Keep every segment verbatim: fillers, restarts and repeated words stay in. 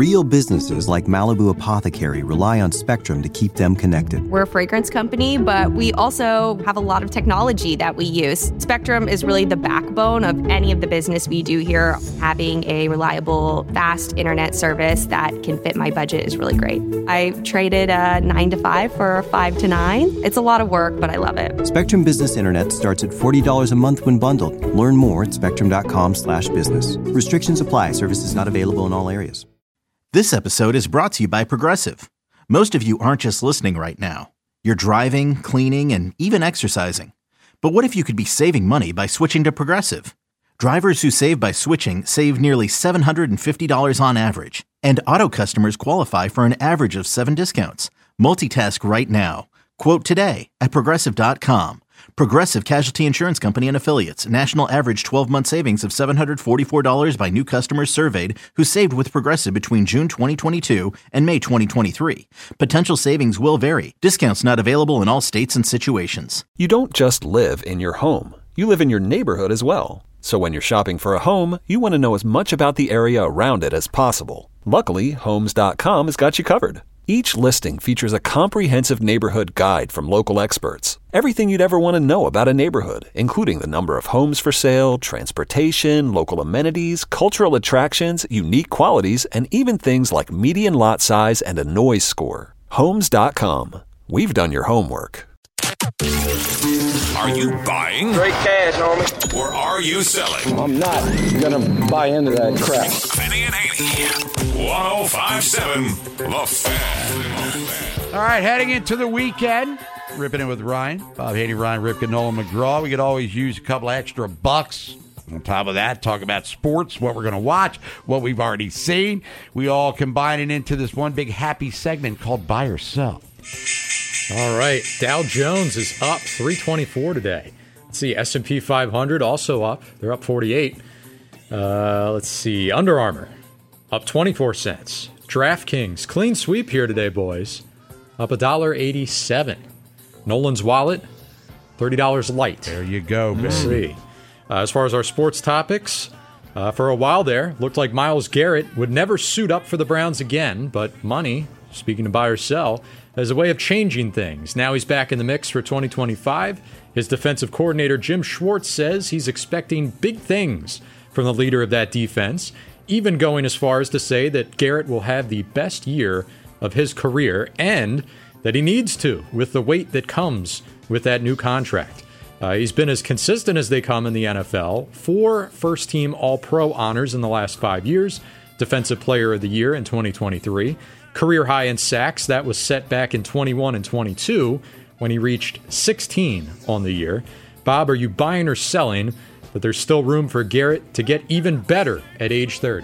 Real businesses like Malibu Apothecary rely on Spectrum to keep them connected. We're a fragrance company, but we also have a lot of technology that we use. Spectrum is really the backbone of any of the business we do here. Having a reliable, fast internet service that can fit my budget is really great. I traded a nine to five for a five to nine. It's a lot of work, but I love it. Spectrum Business Internet starts at forty dollars a month when bundled. Learn more at spectrum.com slash business. Restrictions apply. Services not available in all areas. This episode is brought to you by Progressive. Most of you aren't just listening right now. You're driving, cleaning, and even exercising. But what if you could be saving money by switching to Progressive? Drivers who save by switching save nearly seven hundred fifty dollars on average. And auto customers qualify for an average of seven discounts. Multitask right now. Quote today at Progressive dot com. Progressive Casualty Insurance Company and Affiliates. National average twelve-month savings of seven hundred forty-four dollars by new customers surveyed who saved with Progressive between June twenty twenty-two and May twenty twenty-three. Potential savings will vary. Discounts not available in all states and situations. You don't just live in your home. You live in your neighborhood as well. So when you're shopping for a home, you want to know as much about the area around it as possible. Luckily, Homes dot com has got you covered. Each listing features a comprehensive neighborhood guide from local experts. Everything you'd ever want to know about a neighborhood, including the number of homes for sale, transportation, local amenities, cultural attractions, unique qualities, and even things like median lot size and a noise score. Homes dot com. We've done your homework. Are you buying? Straight cash, homie. Or are you selling? I'm not gonna buy into that crap. Vinny and Haney. one oh five point seven The Fan. All right, heading into the weekend. Ripping it with Ryan. Bob Haney, Ryan Ripken, Nolan McGraw. We could always use a couple extra bucks. On top of that, talk about sports, what we're going to watch, what we've already seen. We all combine it into this one big happy segment called Buy or Sell. All right, Dow Jones is up three twenty-four today. Let's see, S and P five hundred also up. They're up forty-eight. Uh, let's see, Under Armour up twenty-four cents. DraftKings, clean sweep here today, boys. Up one dollar eighty-seven. Nolan's Wallet, thirty dollars light. There you go, baby. Let's see. Uh, as far as our sports topics, uh, for a while there, looked like Myles Garrett would never suit up for the Browns again, but money, speaking of buy or sell, as a way of changing things. Now he's back in the mix for twenty twenty-five. His defensive coordinator, Jim Schwartz, says he's expecting big things from the leader of that defense, even going as far as to say that Garrett will have the best year of his career and that he needs to with the weight that comes with that new contract. Uh, he's been as consistent as they come in the N F L. Four first-team All-Pro honors in the last five years. Defensive Player of the Year in twenty twenty-three. Career high in sacks, that was set back in twenty-one and twenty-two when he reached sixteen on the year. Bob, are you buying or selling that there's still room for Garrett to get even better at age thirty?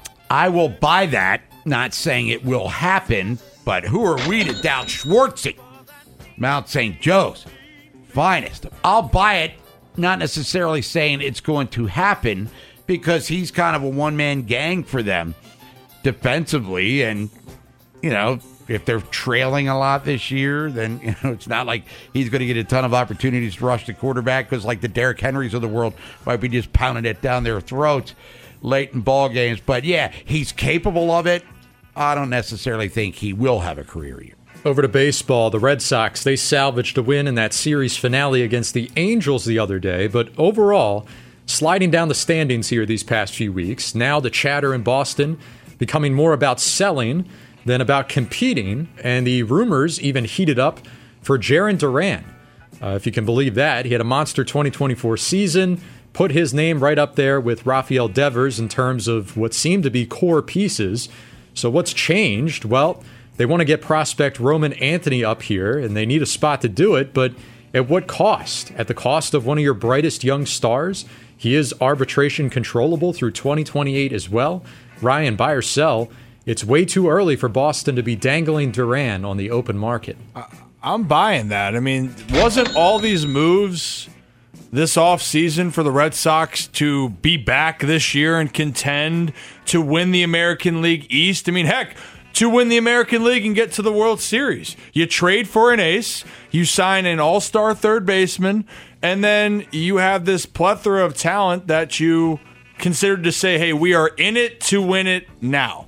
I will buy that, not saying it will happen, but who are we to doubt Schwartzy? Mount Saint Joe's finest. I'll buy it, not necessarily saying it's going to happen, because he's kind of a one-man gang for them defensively, and you know, if they're trailing a lot this year, then you know it's not like he's going to get a ton of opportunities to rush the quarterback, because like the Derrick Henrys of the world might be just pounding it down their throats late in ball games. But yeah, he's capable of it. I don't necessarily think he will have a career year. Over to baseball, the Red Sox, they salvaged a win in that series finale against the Angels the other day, but overall, sliding down the standings here these past few weeks. Now the chatter in Boston becoming more about selling than about competing, and the rumors even heated up for Jarren Duran. Uh, if you can believe that, he had a monster twenty twenty-four season, put his name right up there with Rafael Devers in terms of what seemed to be core pieces. So what's changed? Well, they want to get prospect Roman Anthony up here, and they need a spot to do it, but at what cost? At the cost of one of your brightest young stars? He is arbitration controllable through twenty twenty-eight as well. Ryan, buy or sell? It's way too early for Boston to be dangling Duran on the open market. I'm buying that. I mean, wasn't all these moves this offseason for the Red Sox to be back this year and contend to win the American League East? I mean, heck, to win the American League and get to the World Series. You trade for an ace, you sign an all-star third baseman, and then you have this plethora of talent that you considered to say, hey, we are in it to win it now.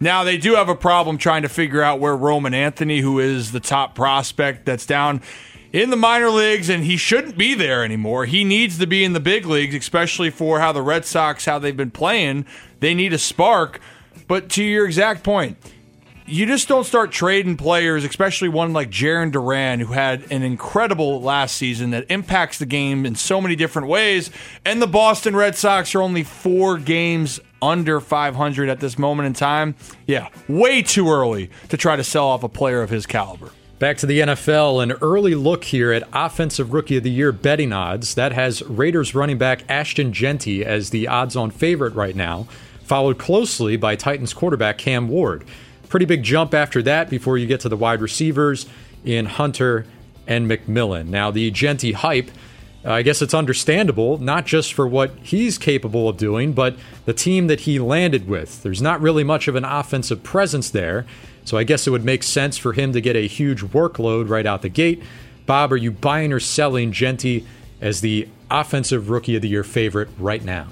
Now, they do have a problem trying to figure out where Roman Anthony, who is the top prospect that's down in the minor leagues, and he shouldn't be there anymore. He needs to be in the big leagues, especially for how the Red Sox, how they've been playing. They need a spark. But to your exact point, you just don't start trading players, especially one like Jarren Duran, who had an incredible last season that impacts the game in so many different ways. And the Boston Red Sox are only four games under five hundred at this moment in time. Yeah, way too early to try to sell off a player of his caliber. Back to the N F L, an early look here at Offensive Rookie of the Year betting odds. That has Raiders running back Ashton Genty as the odds-on favorite right now, followed closely by Titans quarterback Cam Ward. Pretty big jump after that before you get to the wide receivers in Hunter and McMillan. Now, the Genty hype, uh, I guess it's understandable, not just for what he's capable of doing, but the team that he landed with. There's not really much of an offensive presence there, so I guess it would make sense for him to get a huge workload right out the gate. Bob, are you buying or selling Genty as the Offensive Rookie of the Year favorite right now?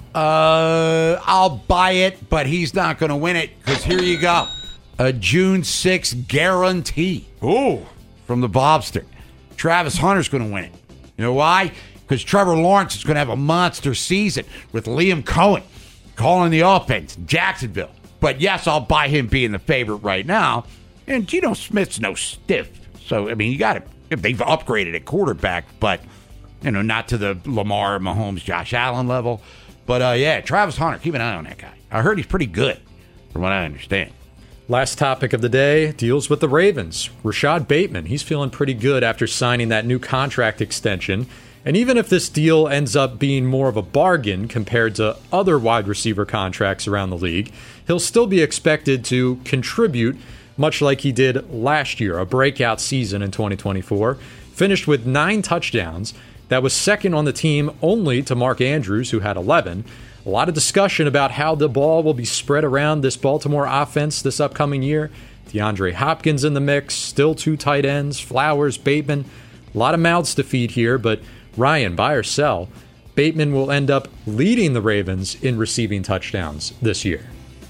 Uh, I'll buy it, but he's not going to win it, because here you go. A June sixth guarantee. Ooh. From the Bobster. Travis Hunter's going to win it. You know why? Because Trevor Lawrence is going to have a monster season with Liam Cohen calling the offense in Jacksonville. But yes, I'll buy him being the favorite right now. And Geno Smith's no stiff. So, I mean, you got to, they've upgraded at quarterback, but, you know, not to the Lamar, Mahomes, Josh Allen level. But, uh, yeah, Travis Hunter, keep an eye on that guy. I heard he's pretty good, from what I understand. Last topic of the day deals with the Ravens. Rashad Bateman, he's feeling pretty good after signing that new contract extension. And even if this deal ends up being more of a bargain compared to other wide receiver contracts around the league, he'll still be expected to contribute much like he did last year, a breakout season in twenty twenty-four. Finished with nine touchdowns. That was second on the team only to Mark Andrews, who had eleven. A lot of discussion about how the ball will be spread around this Baltimore offense this upcoming year. DeAndre Hopkins in the mix, still two tight ends, Flowers, Bateman. A lot of mouths to feed here, but Ryan, buy or sell, Bateman will end up leading the Ravens in receiving touchdowns this year.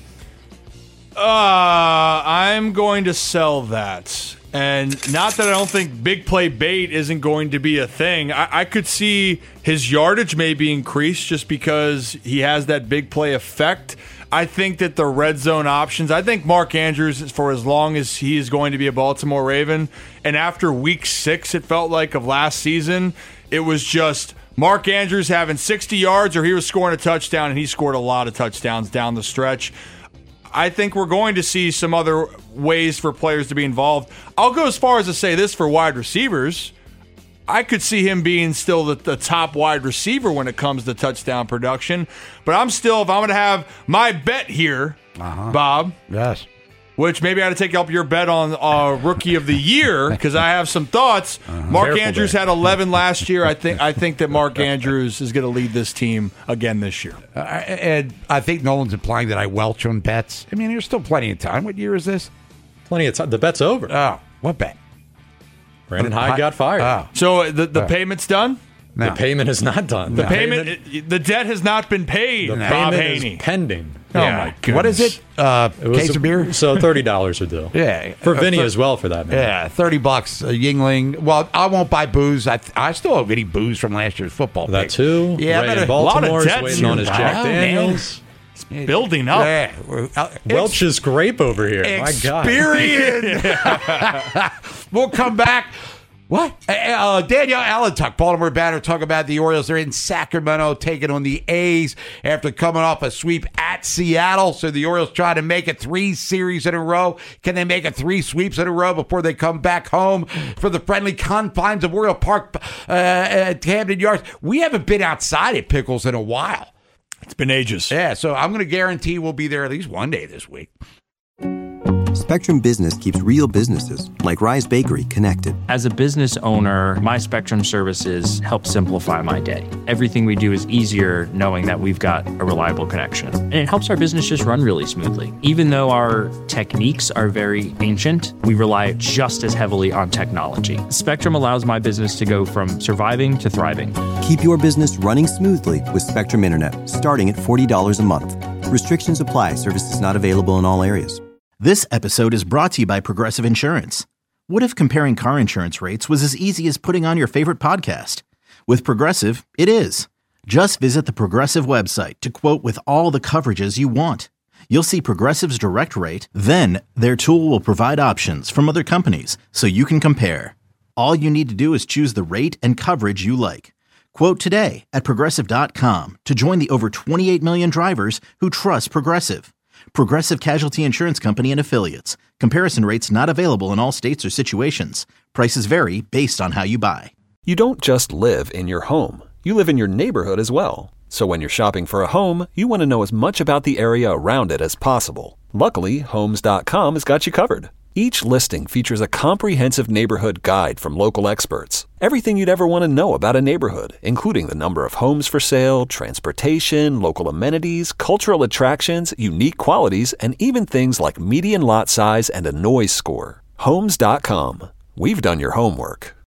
Uh, I'm going to sell that. And not that I don't think big play bait isn't going to be a thing. I, I could see his yardage maybe increase just because he has that big play effect. I think that the red zone options, I think Mark Andrews, for as long as he is going to be a Baltimore Raven, and after week six, it felt like, of last season, it was just Mark Andrews having sixty yards or he was scoring a touchdown, and he scored a lot of touchdowns down the stretch. I think we're going to see some other ways for players to be involved. I'll go as far as to say this for wide receivers. I could see him being still the, the top wide receiver when it comes to touchdown production. But I'm still, if I'm going to have my bet here, uh-huh. Bob. Yes. Which maybe I had to take up your bet on uh, Rookie of the Year because I have some thoughts. Uh-huh. Mark Careful Andrews there. had eleven last year. I think I think that Mark Andrews is going to lead this team again this year. Uh, and I think Nolan's implying that I welch on bets. I mean, there's still plenty of time. What year is this? Plenty of time. The bet's over. Oh, what bet? Brandon Hyde got fired. Oh. So the, the uh, payment's done? No. The payment is not done. The no. payment, it, the debt has not been paid. The Bob payment Haney. is pending. Oh, yeah. my goodness. What is it? Uh, it case a, of beer? So thirty dollars a deal. Yeah. For Vinny uh, as well, for that matter. Yeah, thirty bucks a Yingling. Well, I won't buy booze. I I still have any booze from last year's football. That pick. too. Yeah, Ray a, in Baltimore's lot of waiting on his Jack wow, Daniels. It's building up. Yeah. Uh, Welch's grape over here. Experience. My God. We'll come back. What? Uh, Danielle Allentuck, Baltimore batter, talking about the Orioles. They're in Sacramento taking on the A's after coming off a sweep at Seattle. So the Orioles try to make it three series in a row. Can they make it three sweeps in a row before they come back home for the friendly confines of Oriole Park uh, at Camden Yards? We haven't been outside at Pickles in a while. It's been ages. Yeah, so I'm going to guarantee we'll be there at least one day this week. Spectrum Business keeps real businesses, like Rise Bakery, connected. As a business owner, my Spectrum services help simplify my day. Everything we do is easier knowing that we've got a reliable connection. And it helps our business just run really smoothly. Even though our techniques are very ancient, we rely just as heavily on technology. Spectrum allows my business to go from surviving to thriving. Keep your business running smoothly with Spectrum Internet, starting at forty dollars a month. Restrictions apply. Services not available in all areas. This episode is brought to you by Progressive Insurance. What if comparing car insurance rates was as easy as putting on your favorite podcast? With Progressive, it is. Just visit the Progressive website to quote with all the coverages you want. You'll see Progressive's direct rate, then their tool will provide options from other companies so you can compare. All you need to do is choose the rate and coverage you like. Quote today at Progressive dot com to join the over twenty-eight million drivers who trust Progressive. Progressive Casualty Insurance Company and Affiliates. Comparison rates not available in all states or situations. Prices vary based on how you buy. You don't just live in your home. You live in your neighborhood as well. So when you're shopping for a home, you want to know as much about the area around it as possible. Luckily, Homes dot com has got you covered. Each listing features a comprehensive neighborhood guide from local experts. Everything you'd ever want to know about a neighborhood, including the number of homes for sale, transportation, local amenities, cultural attractions, unique qualities, and even things like median lot size and a noise score. Homes dot com. We've done your homework.